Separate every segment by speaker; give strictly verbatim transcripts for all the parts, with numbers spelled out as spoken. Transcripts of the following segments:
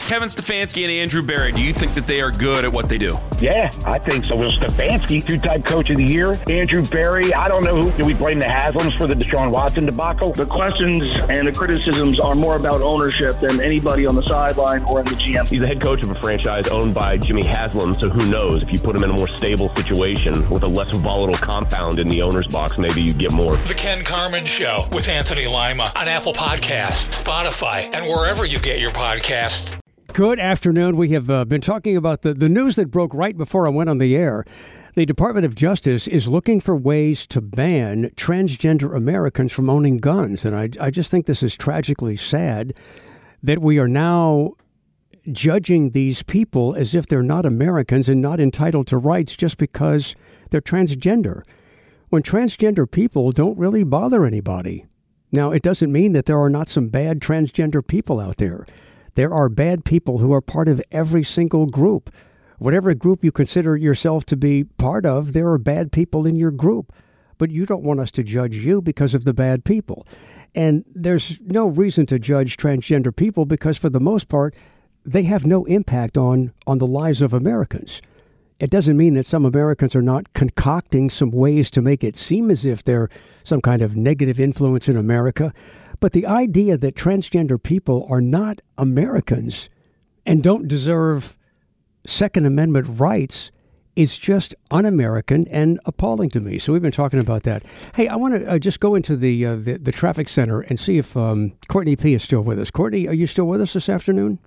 Speaker 1: Kevin Stefanski and Andrew Berry, do you think that they are good at what they do?
Speaker 2: Yeah, I think so. Well, Stefanski, two-time coach of the year. Andrew Berry, I don't know who. Do we blame the Haslams for the Deshaun Watson debacle?
Speaker 3: The questions and the criticisms are more about ownership than anybody on the sideline or in the G M.
Speaker 4: He's the head coach of a franchise owned by Jimmy Haslam, so who knows? If you put him in a more stable situation with a less volatile compound in the owner's box, maybe you get more.
Speaker 5: The Ken Carman Show with Anthony Lima on Apple Podcasts, Spotify, and wherever you get your podcasts.
Speaker 6: Good afternoon. We have uh, been talking about the, the news that broke right before I went on the air. The Department of Justice is looking for ways to ban transgender Americans from owning guns. And I, I just think this is tragically sad that we are now judging these people as if they're not Americans and not entitled to rights just because they're transgender, when transgender people don't really bother anybody. Now, it doesn't mean that there are not some bad transgender people out there. There are bad people who are part of every single group. Whatever group you consider yourself to be part of, there are bad people in your group. But you don't want us to judge you because of the bad people. And there's no reason to judge transgender people because, for the most part, they have no impact on, on the lives of Americans. It doesn't mean that some Americans are not concocting some ways to make it seem as if they're some kind of negative influence in America. But the idea that transgender people are not Americans and don't deserve Second Amendment rights is just un-American and appalling to me. So we've been talking about that. Hey, I want to uh, just go into the, uh, the the traffic center and see if um, Courtney P. is still with us. Courtney, are you still with us this afternoon?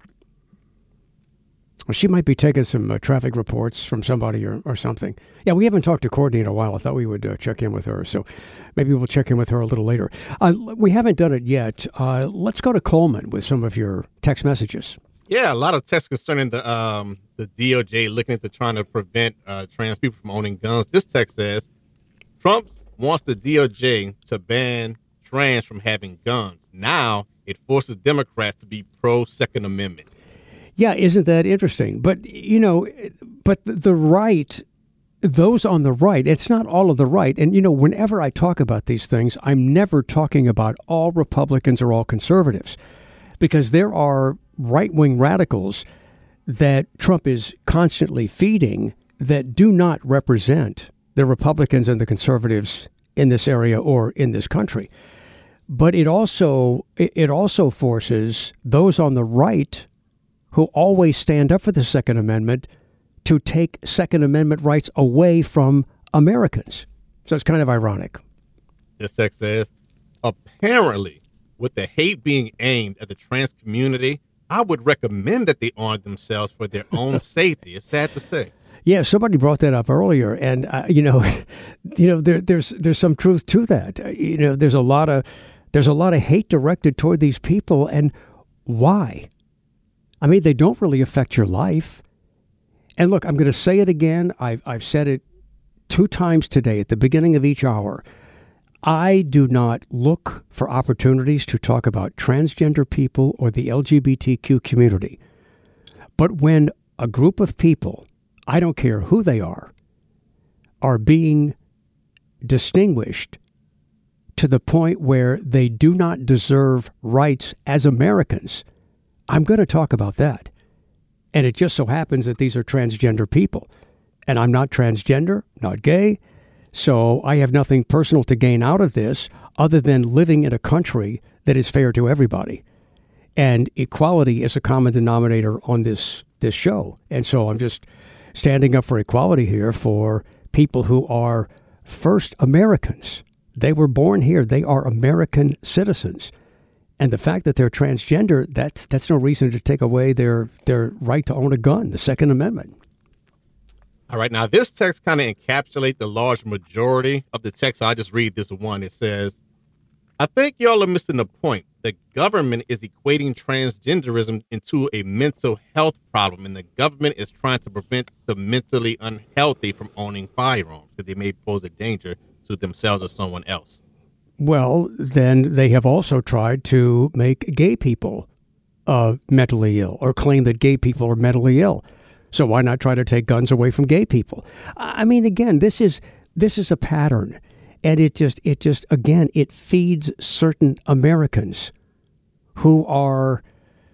Speaker 6: She might be taking some uh, traffic reports from somebody or, or something. Yeah, we haven't talked to Courtney in a while. I thought we would uh, check in with her. So maybe we'll check in with her a little later. Uh, we haven't done it yet. Uh, let's go to Coleman with some of your text messages.
Speaker 7: Yeah, a lot of texts concerning the um, the D O J looking into trying to prevent uh, trans people from owning guns. This text says, Trump wants the D O J to ban trans from having guns. Now it forces Democrats to be pro-Second Amendment.
Speaker 6: Yeah, isn't that interesting? But, you know, but the right, those on the right, it's not all of the right. And, you know, whenever I talk about these things, I'm never talking about all Republicans or all conservatives, because there are right-wing radicals that Trump is constantly feeding that do not represent the Republicans and the conservatives in this area or in this country. But it also it also forces those on the right who always stand up for the Second Amendment to take Second Amendment rights away from Americans. So it's kind of ironic.
Speaker 7: This text says, apparently, with the hate being aimed at the trans community, I would recommend that they arm themselves for their own safety. It's sad to say.
Speaker 6: Yeah, somebody brought that up earlier, and uh, you know, you know, there, there's there's some truth to that. Uh, you know, there's a lot of there's a lot of hate directed toward these people, and why? I mean, they don't really affect your life. And look, I'm going to say it again. I've I've said it two times today at the beginning of each hour. I do not look for opportunities to talk about transgender people or the L G B T Q community. But when a group of people, I don't care who they are, are being distinguished to the point where they do not deserve rights as Americans, I'm going to talk about that. And it just so happens that these are transgender people. And I'm not transgender, not gay. So I have nothing personal to gain out of this other than living in a country that is fair to everybody. And equality is a common denominator on this, this show. And so I'm just standing up for equality here for people who are first Americans. They were born here. They are American citizens. And the fact that they're transgender, that's that's no reason to take away their, their right to own a gun, the Second Amendment.
Speaker 7: All right. Now, this text kind of encapsulates the large majority of the text. I'll just read this one. It says, I think y'all are missing the point. The government is equating transgenderism into a mental health problem, and the government is trying to prevent the mentally unhealthy from owning firearms because they may pose a danger to themselves or someone else.
Speaker 6: Well, then they have also tried to make gay people uh, mentally ill or claim that gay people are mentally ill. So why not try to take guns away from gay people? I mean, again, this is this is a pattern. And it just it just, again, it feeds certain Americans who are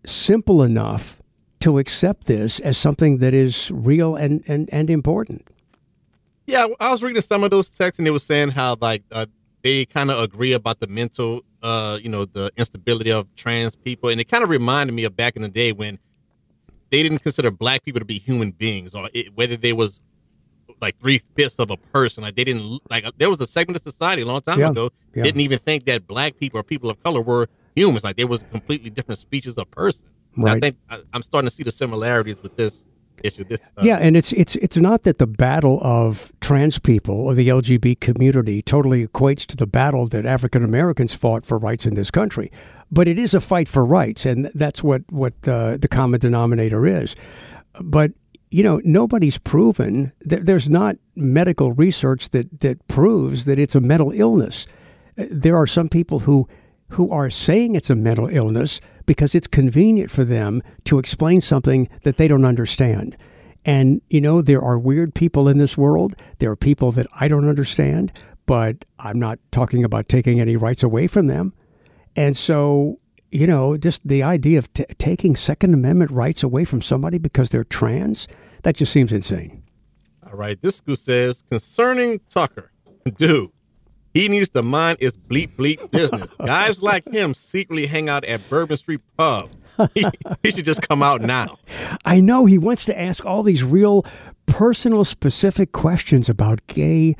Speaker 6: simple enough to accept this as something that is real and, and, and important.
Speaker 7: Yeah, I was reading some of those texts, and they were saying how like uh, they kind of agree about the mental, uh, you know, the instability of trans people, and it kind of reminded me of back in the day when they didn't consider black people to be human beings, or it, whether they was like three fifths of a person. Like they didn't like there was a segment of society a long time
Speaker 6: yeah.
Speaker 7: ago
Speaker 6: yeah.
Speaker 7: didn't even think that black people or people of color were humans. Like they was completely different species of person.
Speaker 6: Right.
Speaker 7: I think I, I'm starting to see the similarities with this issue. This, uh,
Speaker 6: yeah, and it's it's it's not that the battle of trans people or the L G B T community totally equates to the battle that African Americans fought for rights in this country, but it is a fight for rights, and that's what what uh, the common denominator is. But you know, nobody's proven that there's not medical research that that proves that it's a mental illness. There are some people who who are saying it's a mental illness because it's convenient for them to explain something that they don't understand. And, you know, there are weird people in this world. There are people that I don't understand, but I'm not talking about taking any rights away from them. And so, you know, just the idea of t- taking Second Amendment rights away from somebody because they're trans, that just seems insane.
Speaker 7: All right. This school says, concerning Tucker, dude, he needs to mind his bleep bleep business. Guys like him secretly hang out at Bourbon Street Pub. He, he should just come out now.
Speaker 6: I know he wants to ask all these real personal, specific questions about gay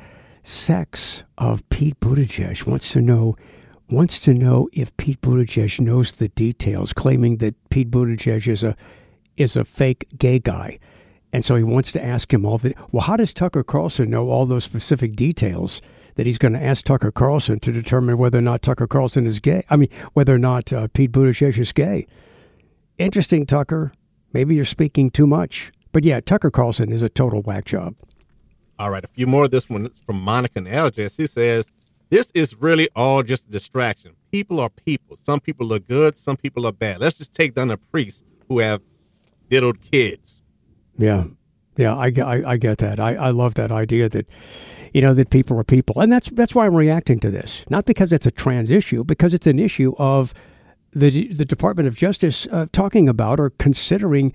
Speaker 6: sex of Pete Buttigieg. Wants to know, wants to know if Pete Buttigieg knows the details, claiming that Pete Buttigieg is a is a fake gay guy. And so he wants to ask him all the, well, how does Tucker Carlson know all those specific details that he's going to ask Tucker Carlson to determine whether or not Tucker Carlson is gay? I mean, whether or not uh, Pete Buttigieg is gay. Interesting, Tucker. Maybe you're speaking too much. But yeah, Tucker Carlson is a total whack job.
Speaker 7: All right, a few more. This one is from Monica and L J. She says, this is really all just a distraction. People are people. Some people are good. Some people are bad. Let's just take down the priests who have diddled kids.
Speaker 6: Yeah. Yeah, I, I, I get that. I, I love that idea that, you know, that people are people. And that's that's why I'm reacting to this. Not because it's a trans issue, because it's an issue of the the Department of Justice uh, talking about or considering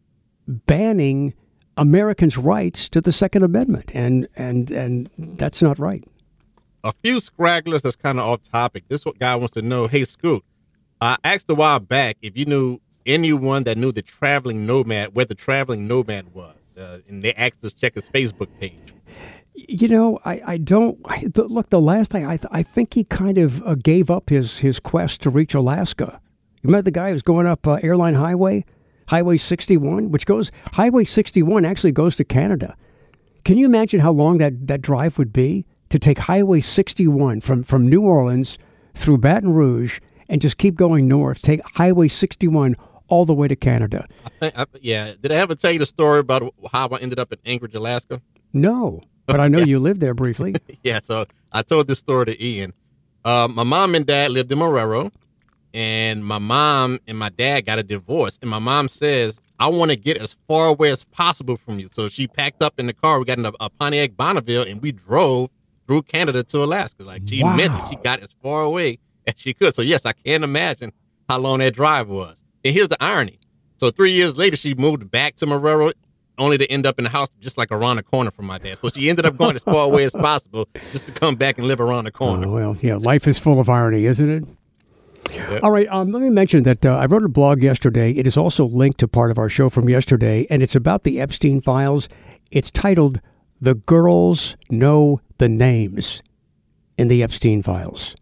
Speaker 6: banning Americans' rights to the Second Amendment. And, and, and that's not right.
Speaker 7: A few scragglers that's kind of off topic. This guy wants to know, hey, Scoot, I asked a while back if you knew anyone that knew the traveling nomad, where the traveling nomad was. Uh, and they asked us to check his Facebook page.
Speaker 6: You know, I, I don't I, the, look. The last thing I th- I think he kind of uh, gave up his his quest to reach Alaska. You remember the guy who's going up uh, Airline Highway, Highway sixty-one, which goes Highway sixty-one actually goes to Canada. Can you imagine how long that, that drive would be to take Highway sixty-one from from New Orleans through Baton Rouge and just keep going north? Take Highway sixty-one all the way to Canada.
Speaker 7: I think, I, yeah. Did I ever tell you the story about how I ended up in Anchorage, Alaska?
Speaker 6: No, but I know
Speaker 7: yeah.
Speaker 6: you lived there briefly.
Speaker 7: Yeah, so I told this story to Ian. Uh, my mom and dad lived in Marrero, and my mom and my dad got a divorce. And my mom says, I want to get as far away as possible from you. So she packed up in the car. We got in a, a Pontiac Bonneville, and we drove through Canada to Alaska. Like, she
Speaker 6: wow.
Speaker 7: meant it. She got as far away as she could. So, yes, I can't imagine how long that drive was. And here's the irony. So three years later, she moved back to Marrero, only to end up in the house just like around the corner from my dad. So she ended up going as far away as possible just to come back and live around the corner.
Speaker 6: Oh, well, yeah, life is full of irony, isn't it?
Speaker 7: Yep.
Speaker 6: All right, um, let me mention that uh, I wrote a blog yesterday. It is also linked to part of our show from yesterday, and it's about the Epstein files. It's titled, The Girls Know the Names in the Epstein Files.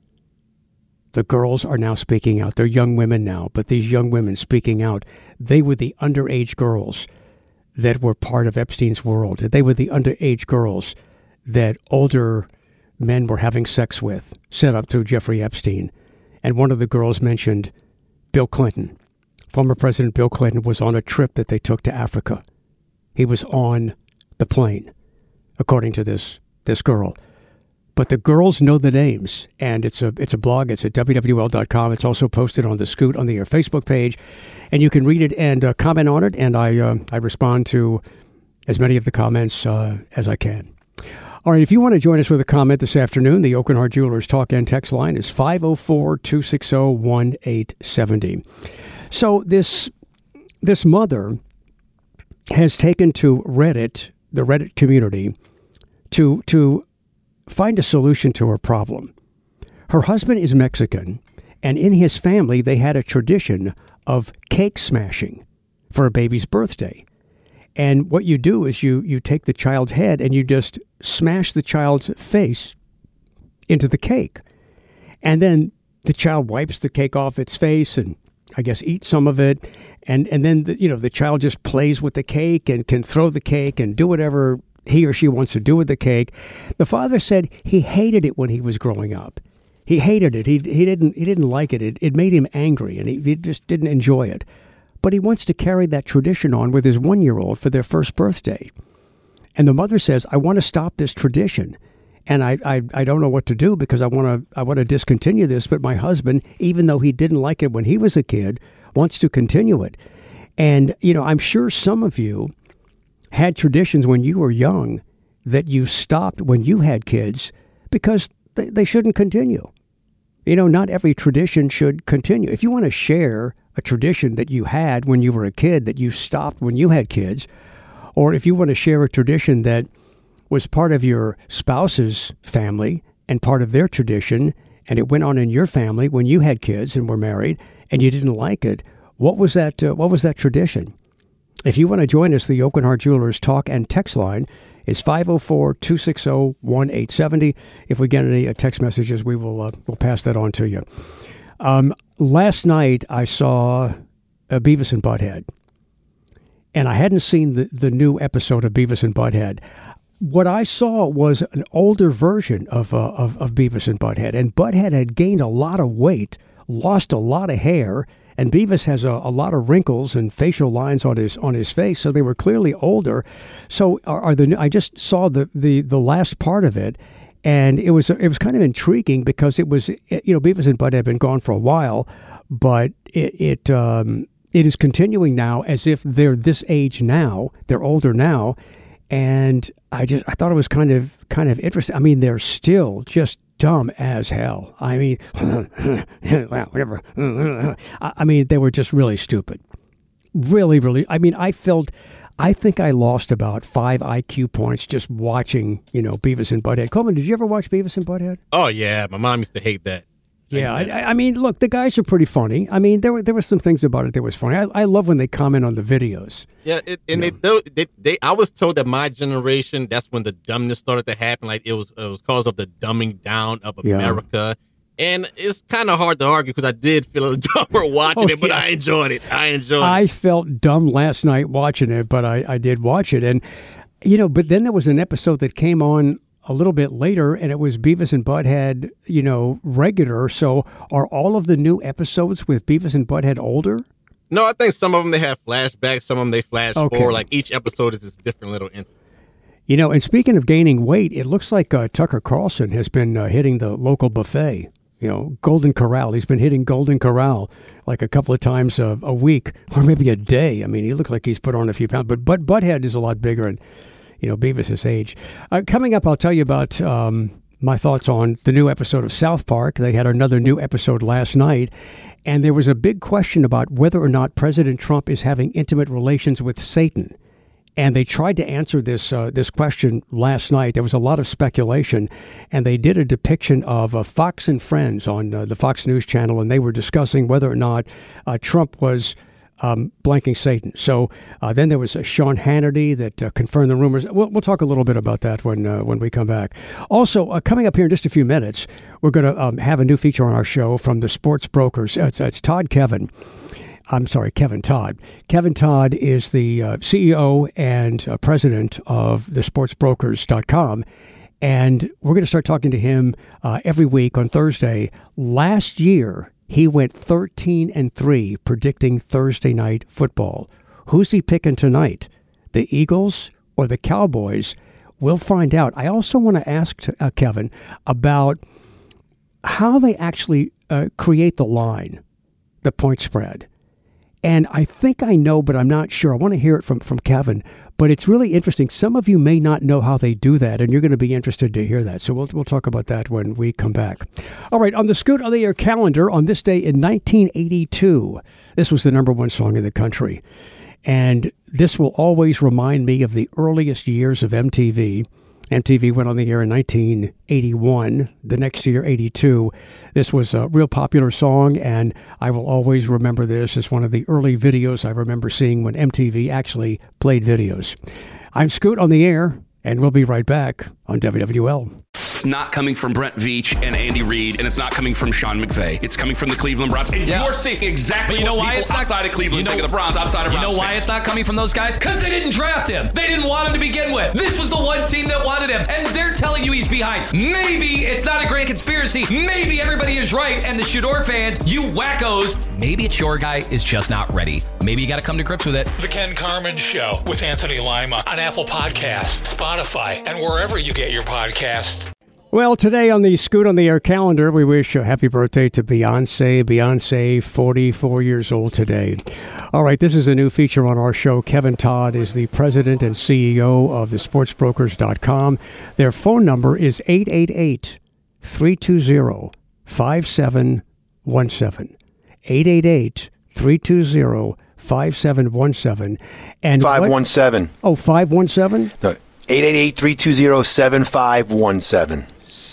Speaker 6: The girls are now speaking out. They're young women now, but these young women speaking out, they were the underage girls that were part of Epstein's world. They were the underage girls that older men were having sex with, set up through Jeffrey Epstein. And one of the girls mentioned Bill Clinton. Former President Bill Clinton was on a trip that they took to Africa. He was on the plane, according to this this girl. But the girls know the names, and it's a it's a blog. It's at W W L dot com. It's also posted on the Scoot on the Air Facebook page, and you can read it and uh, comment on it, and I uh, I respond to as many of the comments uh, as I can. All right, if you want to join us with a comment this afternoon, the Aucoin Hart Jewelers talk and text line is five oh four, two six oh, one eight seven oh. So this this mother has taken to Reddit, the Reddit community, to to find a solution to her problem. Her husband is Mexican, and in his family, they had a tradition of cake smashing for a baby's birthday. And what you do is you you take the child's head and you just smash the child's face into the cake. And then the child wipes the cake off its face and I guess eats some of it. And, and then, the, you know, the child just plays with the cake and can throw the cake and do whatever he or she wants to do with the cake. The father said he hated it when he was growing up. He hated it. He he didn't he didn't like it. It, it made him angry, and he, he just didn't enjoy it. But he wants to carry that tradition on with his one-year-old for their first birthday. And the mother says, I want to stop this tradition. And I, I, I don't know what to do because I want to I want to discontinue this. But my husband, even though he didn't like it when he was a kid, wants to continue it. And, you know, I'm sure some of you had traditions when you were young that you stopped when you had kids because they, they shouldn't continue. You know, not every tradition should continue. If you want to share a tradition that you had when you were a kid that you stopped when you had kids, or if you want to share a tradition that was part of your spouse's family and part of their tradition, and it went on in your family when you had kids and were married, and you didn't like it, what was that? Uh, what was that tradition? If you want to join us, the Aucoin Hart Jewelers talk and text line is five oh four, two six oh, one eight seven oh. If we get any uh, text messages, we will uh, we'll pass that on to you. Um, last night, I saw uh, Beavis and Butthead, and I hadn't seen the, the new episode of Beavis and Butthead. What I saw was an older version of, uh, of of Beavis and Butthead, and Butthead had gained a lot of weight, lost a lot of hair, and Beavis has a, a lot of wrinkles and facial lines on his on his face, so they were clearly older. So, are, are the I just saw the, the, the last part of it, and it was it was kind of intriguing because it was you know Beavis and Butthead have been gone for a while, but it it um, it is continuing now as if they're this age now, they're older now, and I just I thought it was kind of kind of interesting. I mean, they're still just dumb as hell. I mean, well, whatever. I mean, they were just really stupid. Really, really. I mean, I felt, I think I lost about five I Q points just watching, you know, Beavis and Butthead. Coleman, did you ever watch Beavis and Butthead?
Speaker 7: Oh, yeah. My mom used to hate that.
Speaker 6: Yeah, I, I mean, look, the guys are pretty funny. I mean, there were there were some things about it that was funny. I, I love when they comment on the videos.
Speaker 7: Yeah, it, and they, they, they, I was told that my generation, that's when the dumbness started to happen. Like it was, it was cause of the dumbing down of America. Yeah. And it's kind of hard to argue because I did feel a little dumber watching oh, it, but yeah. I enjoyed it. I enjoyed
Speaker 6: I
Speaker 7: it. I
Speaker 6: felt dumb last night watching it, but I, I did watch it. And, you know, but then there was an episode that came on a little bit later, and it was Beavis and Butthead, you know, regular. So are all of the new episodes with Beavis and Butthead older?
Speaker 7: No, I think some of them they have flashbacks, some of them they flash
Speaker 6: okay.
Speaker 7: forward. Like each episode is this different little entity.
Speaker 6: You know, and speaking of gaining weight, it looks like uh, Tucker Carlson has been uh, hitting the local buffet. You know, Golden Corral. He's been hitting Golden Corral like a couple of times a, a week or maybe a day. I mean, he looks like he's put on a few pounds, but but Butthead is a lot bigger and, you know, Beavis' age. Uh, coming up, I'll tell you about um, my thoughts on the new episode of South Park. They had another new episode last night, and there was a big question about whether or not President Trump is having intimate relations with Satan. And they tried to answer this uh, this question last night. There was a lot of speculation, and they did a depiction of uh, Fox and Friends on uh, the Fox News channel, and they were discussing whether or not uh, Trump was Um, blanking Satan. So uh, then there was uh, Sean Hannity that uh, confirmed the rumors. We'll, we'll talk a little bit about that when uh, when we come back. Also, uh, coming up here in just a few minutes, we're going to um, have a new feature on our show from the Sports Brokers. It's, it's Todd Kevin. I'm sorry, Kevin Todd. Kevin Todd is the uh, C E O and uh, president of the sports brokers dot com. And we're going to start talking to him uh, every week on Thursday. Last year, he went thirteen and three predicting Thursday night football. Who's he picking tonight? The Eagles or the Cowboys? We'll find out. I also want to ask to, uh, Kevin about how they actually uh, create the line, the point spread. And I think I know, but I'm not sure. I want to hear it from, from Kevin. But it's really interesting. Some of you may not know how they do that, and you're going to be interested to hear that. So we'll we'll talk about that when we come back. All right, on the Scoot on the Air calendar, on this day in nineteen eighty-two, this was the number one song in the country. And this will always remind me of the earliest years of M T V. M T V went on the air in nineteen eighty-one. The next year, eighty-two. This was a real popular song, and I will always remember this as one of the early videos I remember seeing when M T V actually played videos. I'm Scoot on the Air, and we'll be right back on W W L.
Speaker 1: It's not coming from Brent Veach and Andy Reid, and it's not coming from Sean McVay. It's coming from the Cleveland Browns. And yeah. you're seeing exactly you know what why people it's not, outside of Cleveland you know, think of the Browns, outside of
Speaker 8: You
Speaker 1: Browns
Speaker 8: know why
Speaker 1: fans.
Speaker 8: it's not coming from those guys? Because they didn't draft him. They didn't want him to begin with. This was the one team that wanted him, and they're telling you he's behind. Maybe it's not a grand conspiracy. Maybe everybody is right, and the Shador fans, you wackos, maybe it's your guy is just not ready. Maybe you got to come to grips with it.
Speaker 5: The Ken Carman Show with Anthony Lima on Apple Podcasts, Spotify, and wherever you get your podcasts.
Speaker 6: Well, today on the Scoot on the Air calendar, we wish a happy birthday to Beyonce. Beyonce, forty-four years old today. All right, this is a new feature on our show. Kevin Todd is the president and C E O of the sports brokers dot com. Their phone number is eight eight eight, three two zero, five seven one seven. eight eight eight, three two zero, five seven one seven. And
Speaker 9: five one seven.
Speaker 6: What? Oh, five one seven?
Speaker 9: No, eight eight eight, three two zero, seven five one seven.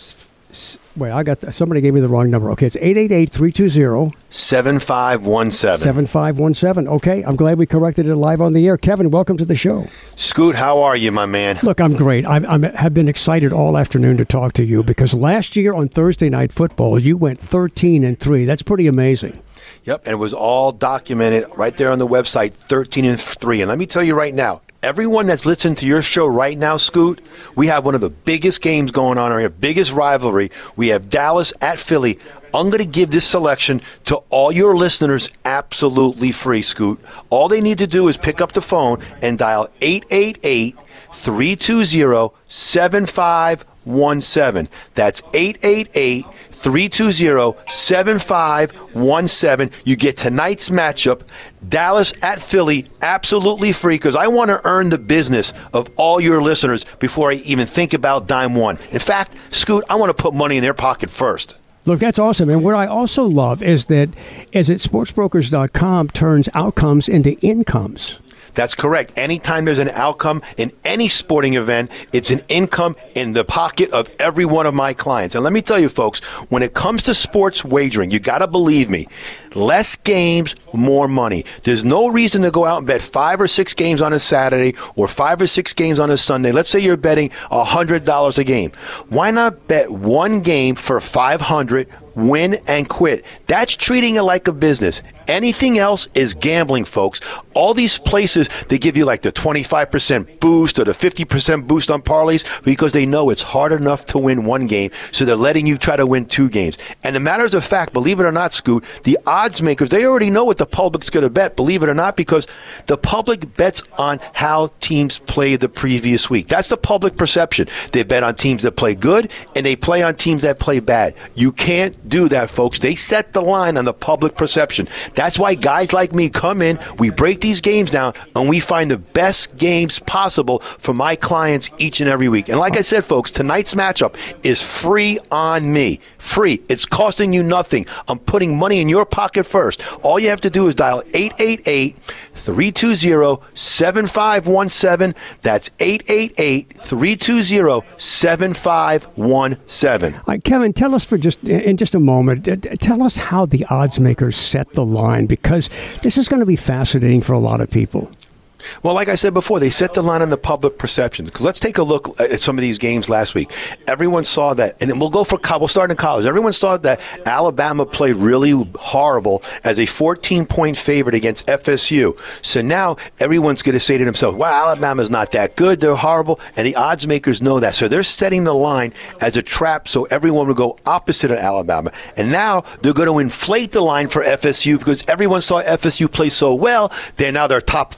Speaker 6: Wait, I got somebody gave me the wrong number. Okay, it's eight eight eight, three two zero,
Speaker 9: seven five one seven.
Speaker 6: seven five one seven. Okay, I'm glad we corrected it live on the air. Kevin, welcome to the show.
Speaker 9: Scoot, how are you, my man?
Speaker 6: Look, I'm great. I I'm, have been excited all afternoon to talk to you because last year on Thursday Night Football, you went thirteen and three. That's pretty amazing.
Speaker 9: Yep, and it was all documented right there on the website, thirteen and three. And let me tell you right now, everyone that's listening to your show right now, Scoot, we have one of the biggest games going on, our biggest rivalry. We have Dallas at Philly. I'm going to give this selection to all your listeners absolutely free, Scoot. All they need to do is pick up the phone and dial eight eight eight, three two zero, seven five one seven. That's eight eight eight, three two zero, seven five one seven. You get tonight's matchup, Dallas at Philly, absolutely free, because I want to earn the business of all your listeners before I even think about dime one. In fact, Scoot, I want to put money in their pocket first.
Speaker 6: Look, that's awesome. And what I also love is that as it sports brokers dot com turns outcomes into incomes.
Speaker 9: That's correct. Anytime there's an outcome in any sporting event, it's an income in the pocket of every one of my clients. And let me tell you, folks, when it comes to sports wagering, you got to believe me, less games, more money. There's no reason to go out and bet five or six games on a Saturday or five or six games on a Sunday. Let's say you're betting one hundred dollars a game. Why not bet one game for five hundred dollars? Win and quit. That's treating it like a business. Anything else is gambling, folks. All these places, they give you like the twenty-five percent boost or the fifty percent boost on parlays because they know it's hard enough to win one game, so they're letting you try to win two games. And the matters of fact, believe it or not, Scoot, the odds makers, they already know what the public's going to bet, believe it or not, because the public bets on how teams played the previous week. That's the public perception. They bet on teams that play good, and they play on teams that play bad. You can't do that, folks. They set the line on the public perception. That's why guys like me come in, we break these games down, and we find the best games possible for my clients each and every week. And like I said, folks, tonight's matchup is free on me. Free. It's costing you nothing. I'm putting money in your pocket first. All you have to do is dial eight eight eight, three two zero, seven five one seven. That's eight eight eight, three two zero, seven five one seven.
Speaker 6: All right, Kevin, tell us for just in just a moment, tell us how the odds makers set the line, because this is going to be fascinating for a lot of people.
Speaker 9: Well, like I said before, they set the line on the public perception. Because let's take a look at some of these games last week. Everyone saw that, and we'll go for we'll start in college. Everyone saw that Alabama played really horrible as a fourteen-point favorite against F S U. So now everyone's going to say to themselves, "Well, Alabama's not that good; they're horrible," and the odds makers know that. So they're setting the line as a trap, so everyone will go opposite of Alabama. And now they're going to inflate the line for F S U because everyone saw F S U play so well. They're now they're top fourteen.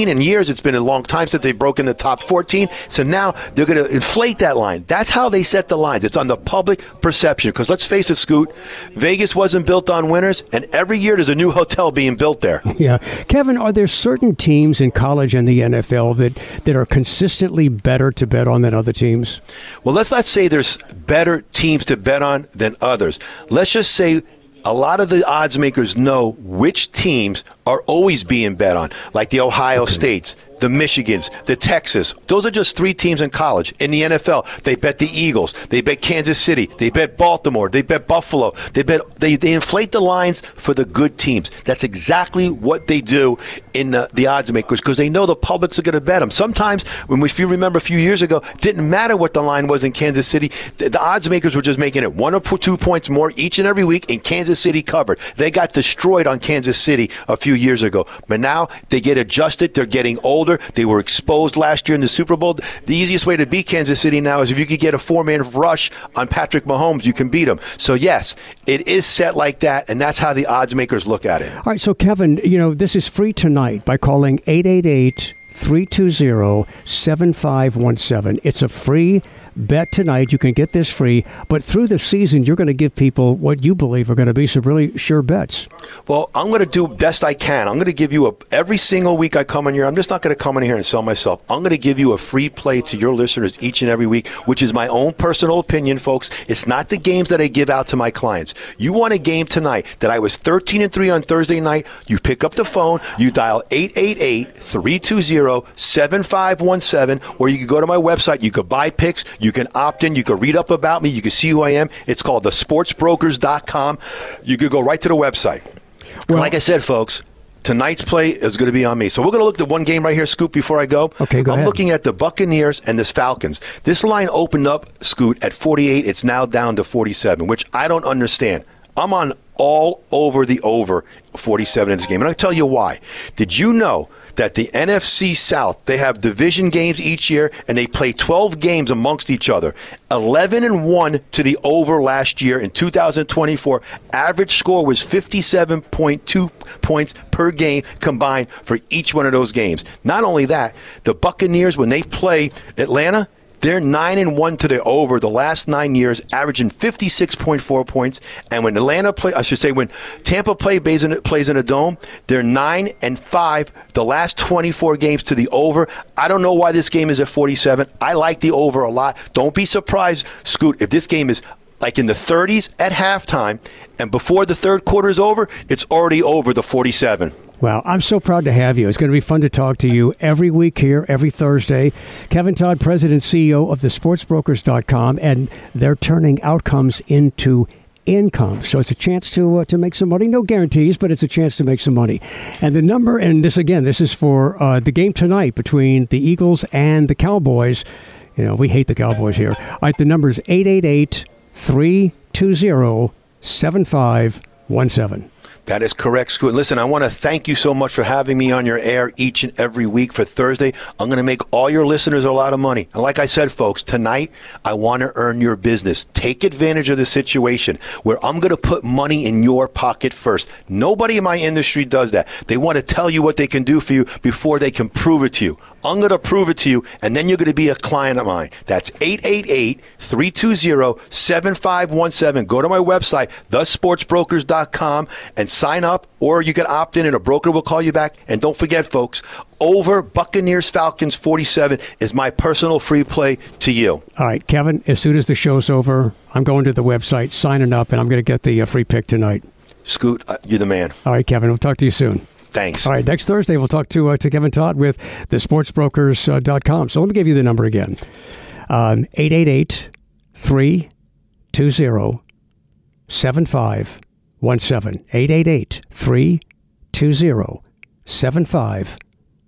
Speaker 9: fifteen. In years, it's been a long time since they've broken the top fourteen. So now they're going to inflate that line. That's how they set the lines. It's on the public perception. Because let's face it, Scoot, Vegas wasn't built on winners, and every year there's a new hotel being built there.
Speaker 6: Yeah. Kevin, are there certain teams in college and the N F L that, that are consistently better to bet on than other teams?
Speaker 9: Well, let's not say there's better teams to bet on than others. Let's just say a lot of the odds makers know which teams are always being bet on, like the Ohio okay. States, the Michigans, the Texas. Those are just three teams in college. In the N F L, they bet the Eagles, they bet Kansas City, they bet Baltimore, they bet Buffalo. They bet they, they inflate the lines for the good teams. That's exactly what they do in the, the odds makers because they know the publics are going to bet them. Sometimes, when we, if you remember a few years ago, it didn't matter what the line was in Kansas City. The, the odds makers were just making it one or two points more each and every week, and Kansas City covered. They got destroyed on Kansas City a few years ago. But now they get adjusted. They're getting older. They were exposed last year in the Super Bowl. The easiest way to beat Kansas City now is if you could get a four-man rush on Patrick Mahomes, you can beat him. So, yes, it is set like that, and that's how the odds makers look at it.
Speaker 6: All right, so, Kevin, you know, this is free tonight by calling eight eight eight, three two zero, seven five one seven. It's a free bet tonight. You can get this free, but through the season, you're going to give people what you believe are going to be some really sure bets.
Speaker 9: Well, I'm going to do best I can. I'm going to give you a every single week I come in here. I'm just not going to come in here and sell myself. I'm going to give you a free play to your listeners each and every week, which is my own personal opinion, folks. It's not the games that I give out to my clients. You want a game tonight that I was thirteen and three on Thursday night. You pick up the phone, you dial eight eight eight, three two zero, seven five one seven, or you can go to my website. You could buy picks. You can opt in. You can read up about me. You can see who I am. It's called the sports brokers dot com. You could go right to the website. Well, like I said, folks, tonight's play is going to be on me. So we're going to look at one game right here, Scoot, before I go.
Speaker 6: Okay, go
Speaker 9: I'm
Speaker 6: ahead.
Speaker 9: looking at the Buccaneers and the Falcons. This line opened up, Scoot, at forty-eight. It's now down to forty-seven, which I don't understand. I'm on all over the over forty-seven in this game. And I'll tell you why. Did you know that the N F C South, they have division games each year, and they play twelve games amongst each other. eleven and one to the over last year in two thousand twenty-four. Average score was fifty-seven point two points per game combined for each one of those games. Not only that, the Buccaneers, when they play Atlanta, they're nine and one to the over the last nine years, averaging fifty-six point four points. And when Atlanta play, I should say, when Tampa play plays in, plays in a dome, they're nine and five the last twenty-four games to the over. I don't know why this game is at forty-seven. I like the over a lot. Don't be surprised, Scoot, if this game is like in the thirties at halftime, and before the third quarter is over, it's already over the forty-seven.
Speaker 6: Well, I'm so proud to have you. It's going to be fun to talk to you every week here, every Thursday. Kevin Todd, President and C E O of the sports brokers dot com, and they're turning outcomes into income. So it's a chance to uh, to make some money. No guarantees, but it's a chance to make some money. And the number, and this again, this is for uh, the game tonight between the Eagles and the Cowboys. You know, we hate the Cowboys here. All right, the number is eight eight eight, three two zero, seven five one seven.
Speaker 9: That is correct, Scoot. Listen, I want to thank you so much for having me on your air each and every week for Thursday. I'm going to make all your listeners a lot of money. And like I said, folks, tonight, I want to earn your business. Take advantage of the situation where I'm going to put money in your pocket first. Nobody in my industry does that. They want to tell you what they can do for you before they can prove it to you. I'm going to prove it to you, and then you're going to be a client of mine. That's eight eight eight, three two zero, seven five one seven. Go to my website, the sports brokers dot com, and sign up, or you can opt in, and a broker will call you back. And don't forget, folks, over Buccaneers Falcons forty-seven is my personal free play to you.
Speaker 6: All right, Kevin, as soon as the show's over, I'm going to the website, signing up, and I'm going to get the uh, free pick tonight.
Speaker 9: Scoot, uh, you're the man.
Speaker 6: All right, Kevin, we'll talk to you soon.
Speaker 9: Thanks.
Speaker 6: All right, next Thursday we'll talk to uh, to Kevin Todd with the sports brokers dot com. So let me give you the number again. Um, eight eight eight, three two zero, seven five one seven. eight eight eight, three two zero, seven five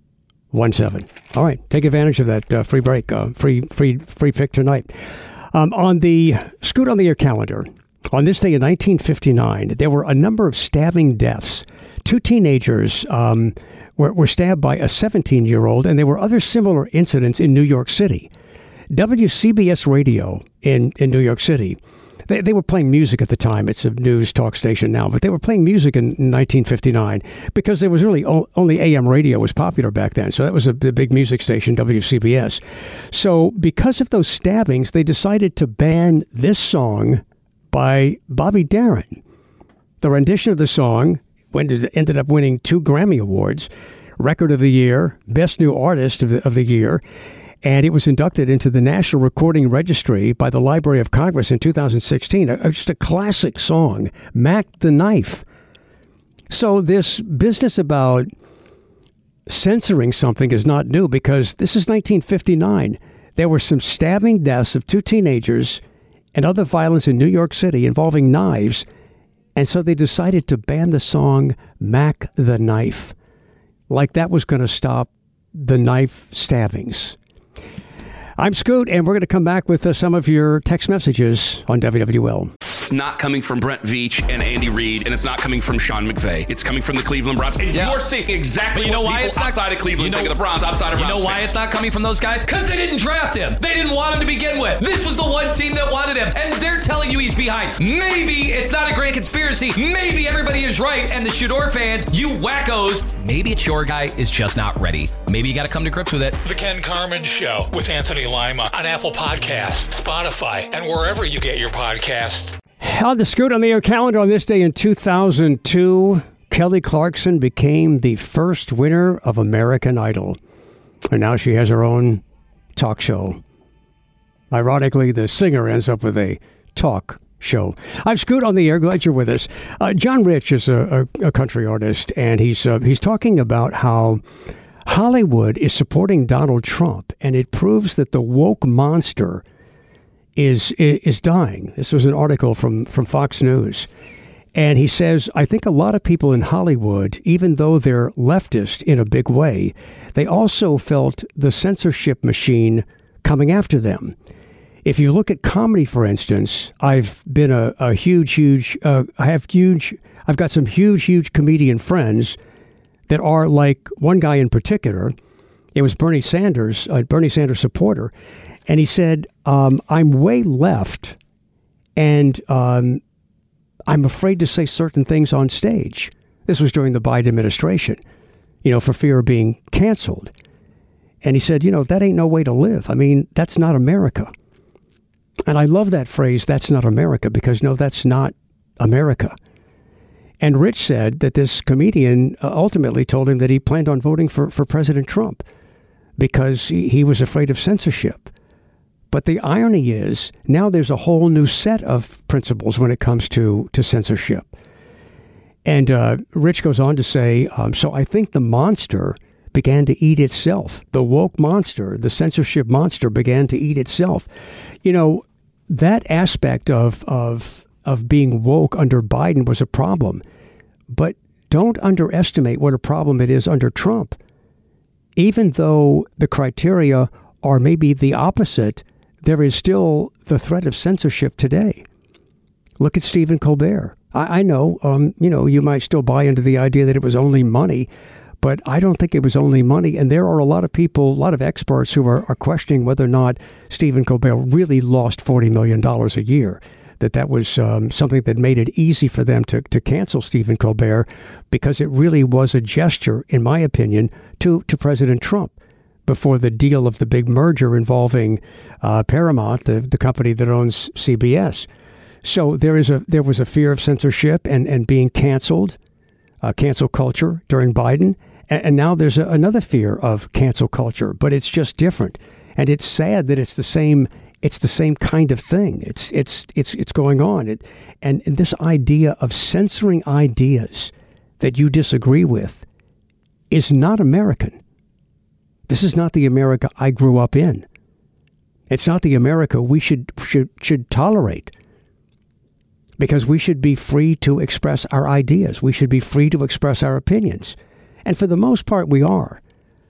Speaker 6: one seven. All right, take advantage of that uh, free break, uh, free free free pick tonight. Um, on the Scoot on the Air calendar, on this day in nineteen fifty-nine, there were a number of stabbing deaths. Two teenagers um, were, were stabbed by a seventeen-year-old, and there were other similar incidents in New York City. W C B S Radio in, in New York City, They, they were playing music at the time. It's a news talk station now, but they were playing music in nineteen fifty-nine because there was really o- only A M radio was popular back then. So that was a, a big music station, W C B S. So because of those stabbings, they decided to ban this song by Bobby Darin. The rendition of the song ended up winning two Grammy Awards, Record of the Year, Best New Artist of the, of the Year, and it was inducted into the National Recording Registry by the Library of Congress in two thousand sixteen. A, just a classic song, Mac the Knife. So this business about censoring something is not new because this is nineteen fifty-nine. There were some stabbing deaths of two teenagers and other violence in New York City involving knives. And so they decided to ban the song Mac the Knife. Like that was going to stop the knife stabbings. I'm Scoot, and we're going to come back with uh, some of your text messages on W W L.
Speaker 1: It's not coming from Brent Veach and Andy Reid, and it's not coming from Sean McVay. It's coming from the Cleveland Browns. And yeah. you're seeing exactly you know what why people it's not, outside of Cleveland you know, think of the Browns, outside of
Speaker 8: You
Speaker 1: Browns
Speaker 8: know why
Speaker 1: fans.
Speaker 8: it's not coming from those guys? Because they didn't draft him. They didn't want him to begin with. This was the one team that wanted him, and they're telling you he's behind. Maybe it's not a grand conspiracy. Maybe everybody is right, and the Shador fans, you wackos, maybe it's your guy is just not ready. Maybe you got to come to grips with it.
Speaker 5: The Ken Carman Show with Anthony Lima on Apple Podcasts, Spotify, and wherever you get your podcasts.
Speaker 6: On the Scoot on the Air calendar on this day in two thousand two, Kelly Clarkson became the first winner of American Idol. And now she has her own talk show. Ironically, the singer ends up with a talk show. I'm Scoot on the Air. Glad you're with us. Uh, John Rich is a, a, a country artist, and he's uh, he's talking about how Hollywood is supporting Donald Trump, and it proves that the woke monster is is dying. This was an article from, from Fox News. And he says, I think a lot of people in Hollywood, even though they're leftist in a big way, they also felt the censorship machine coming after them. If you look at comedy, for instance, I've been a, a huge, huge, uh, I have huge, I've got some huge, huge comedian friends that are like one guy in particular. It was Bernie Sanders, a Bernie Sanders supporter. And he said, um, I'm way left, and um, I'm afraid to say certain things on stage. This was during the Biden administration, you know, for fear of being canceled. And he said, you know, that ain't no way to live. I mean, that's not America. And I love that phrase, that's not America, because, no, that's not America. And Rich said that this comedian uh, ultimately told him that he planned on voting for, for President Trump because he, he was afraid of censorship. But the irony is, now there's a whole new set of principles when it comes to, to censorship. And uh, Rich goes on to say, um, so I think the monster began to eat itself. The woke monster, the censorship monster began to eat itself. You know, that aspect of, of, of being woke under Biden was a problem. But don't underestimate what a problem it is under Trump. Even though the criteria are maybe the opposite, there is still the threat of censorship today. Look at Stephen Colbert. I, I know, um, you know, you might still buy into the idea that it was only money, but I don't think it was only money. And there are a lot of people, a lot of experts who are, are questioning whether or not Stephen Colbert really lost forty million dollars a year, that that was um, something that made it easy for them to, to cancel Stephen Colbert because it really was a gesture, in my opinion, to, to President Trump. Before the deal of the big merger involving uh, Paramount, the, the company that owns C B S. So there is a there was a fear of censorship and, and being canceled, uh, cancel culture during Biden. And, and now there's a, another fear of cancel culture, but it's just different. And it's sad that it's the same it's the same kind of thing. It's it's it's it's going on. It, and, and this idea of censoring ideas that you disagree with is not American. This is not the America I grew up in. It's not the America we should should should tolerate. Because we should be free to express our ideas. We should be free to express our opinions. And for the most part, we are.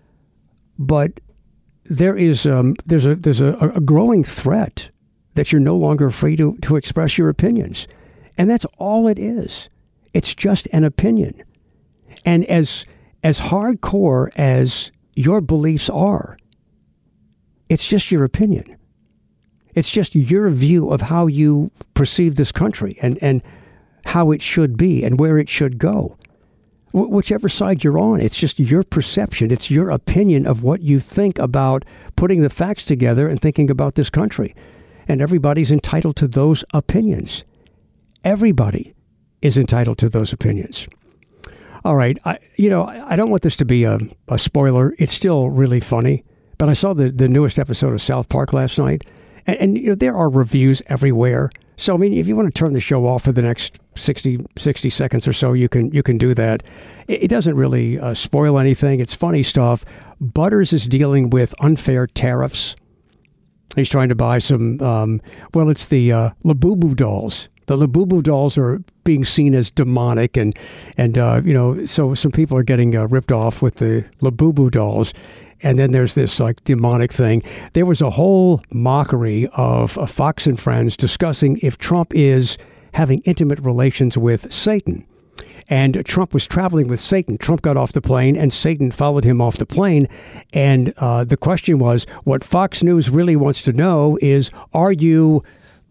Speaker 6: But there is um, there's a there's a, a growing threat that you're no longer free to, to express your opinions. And that's all it is. It's just an opinion. And as as hardcore as your beliefs are, it's just your opinion. It's just your view of how you perceive this country and, and how it should be and where it should go. Wh- whichever side you're on, it's just your perception. It's your opinion of what you think about putting the facts together and thinking about this country. And everybody's entitled to those opinions. Everybody is entitled to those opinions. All right. I, you know, I don't want this to be a, a spoiler. It's still really funny. But I saw the, the newest episode of South Park last night. And, and you know, there are reviews everywhere. So, I mean, if you want to turn the show off for the next sixty, sixty seconds or so, you can you can do that. It, it doesn't really uh, spoil anything. It's funny stuff. Butters is dealing with unfair tariffs. He's trying to buy some, um, well, it's the uh, Labubu dolls. The Labubu dolls are being seen as demonic, and, and uh, you know, so some people are getting uh, ripped off with the Labubu dolls. And then there's this like demonic thing. There was a whole mockery of uh, Fox and Friends discussing if Trump is having intimate relations with Satan. And Trump was traveling with Satan. Trump got off the plane and Satan followed him off the plane. And uh, the question was, what Fox News really wants to know is, are you,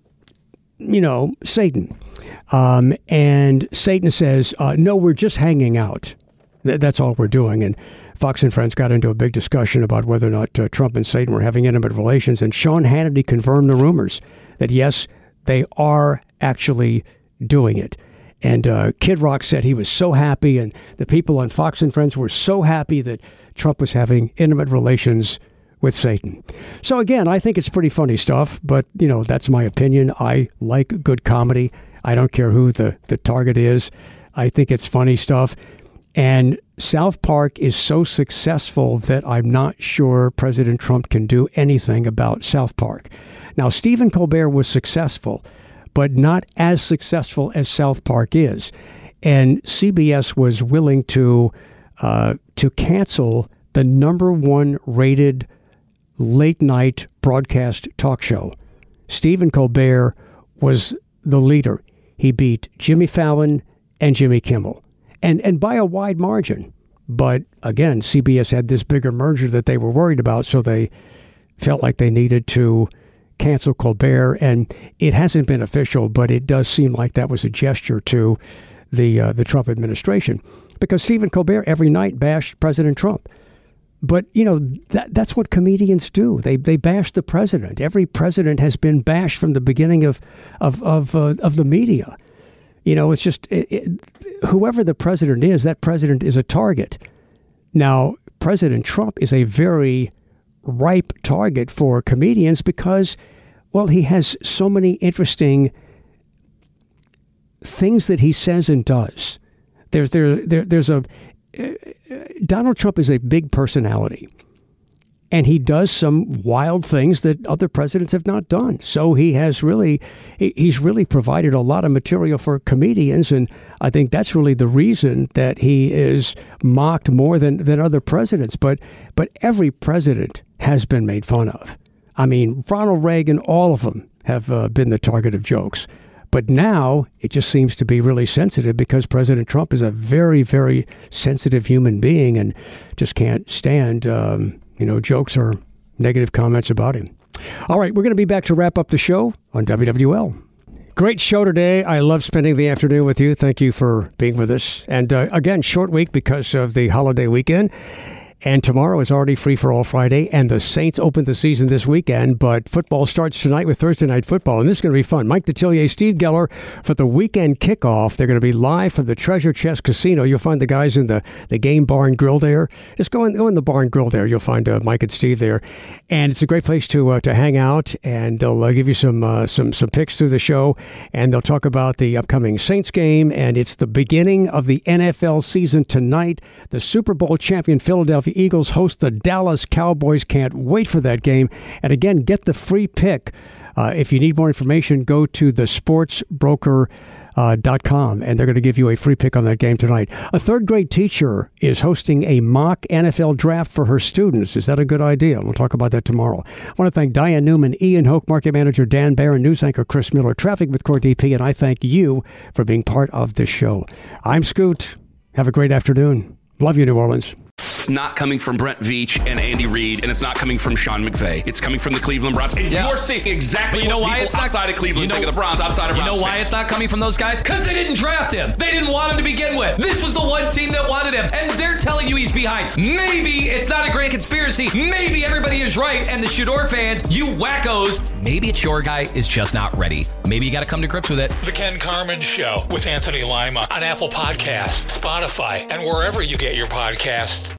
Speaker 6: you know, Satan? Um, and Satan says, uh, no, we're just hanging out. Th- that's all we're doing. And Fox and Friends got into a big discussion about whether or not uh, Trump and Satan were having intimate relations. And Sean Hannity confirmed the rumors that, yes, they are actually doing it. And uh, Kid Rock said he was so happy, and the people on Fox and Friends were so happy that Trump was having intimate relations with Satan. So, again, I think it's pretty funny stuff. But, you know, that's my opinion. I like good comedy. I don't care who the, the target is. I think it's funny stuff. And South Park is so successful that I'm not sure President Trump can do anything about South Park. Now, Stephen Colbert was successful, but not as successful as South Park is. And C B S was willing to uh, to cancel the number one rated late night broadcast talk show. Stephen Colbert was the leader. He beat Jimmy Fallon and Jimmy Kimmel. And and by a wide margin. But again, C B S had this bigger merger that they were worried about, so they felt like they needed to cancel Colbert. And it hasn't been official, but it does seem like that was a gesture to the uh, the Trump administration. Because Stephen Colbert every night bashed President Trump. But, you know, that that's what comedians do. They they bash the president. Every president has been bashed from the beginning of, of, of, uh, of the media. You know, it's just it, it, whoever the president is, that president is a target. Now, President Trump is a very ripe target for comedians because, well, he has so many interesting things that he says and does. There's there, there there's a uh, Donald Trump is a big personality. And he does some wild things that other presidents have not done. So he has really, he's really provided a lot of material for comedians. And I think that's really the reason that he is mocked more than, than other presidents. But but every president has been made fun of. I mean, Ronald Reagan, all of them have uh, been the target of jokes. But now it just seems to be really sensitive because President Trump is a very, very sensitive human being and just can't stand um You know, jokes or negative comments about him. All right, we're going to be back to wrap up the show on W W L. Great show today. I love spending the afternoon with you. Thank you for being with us. And uh, again, short week because of the holiday weekend. And tomorrow is already Free for All Friday, and the Saints open the season this weekend, but football starts tonight with Thursday Night Football, and this is going to be fun. Mike Detillier, Steve Geller for the weekend kickoff. They're going to be live from the Treasure Chest Casino. You'll find the guys in the, the Game Bar and Grill there. Just go in, go in the bar and grill there. You'll find uh, Mike and Steve there, and it's a great place to uh, to hang out, and they'll uh, give you some uh, some some picks through the show, and they'll talk about the upcoming Saints game, and it's the beginning of the N F L season tonight. The Super Bowl champion Philadelphia Eagles host the Dallas Cowboys. Can't wait for that game. And again, get the free pick. Uh, if you need more information, go to the sports broker dot com, and they're going to give you a free pick on that game tonight. A third grade teacher is hosting a mock N F L draft for her students. Is that a good idea? We'll talk about that tomorrow. I want to thank Diane Newman, Ian Hoke, market manager Dan Barron, news anchor Chris Miller, traffic with Core D P, and I thank you for being part of this show. I'm Scoot. Have a great afternoon. Love you, New Orleans.
Speaker 1: It's not coming from Brent Veach and Andy Reid, and it's not coming from Sean McVay. It's coming from the Cleveland Browns. And yeah. you're seeing exactly you know what why it's not, outside of Cleveland you know, think of the Browns, outside of
Speaker 8: You
Speaker 1: Browns
Speaker 8: know why
Speaker 1: fans.
Speaker 8: it's not coming from those guys? Because they didn't draft him. They didn't want him to begin with. This was the one team that wanted him, and they're telling you he's behind. Maybe it's not a grand conspiracy. Maybe everybody is right, and the Shador fans, you wackos, maybe it's your guy is just not ready. Maybe you got to come to grips with it.
Speaker 5: The Ken Carman Show with Anthony Lima on Apple Podcasts, Spotify, and wherever you get your podcasts.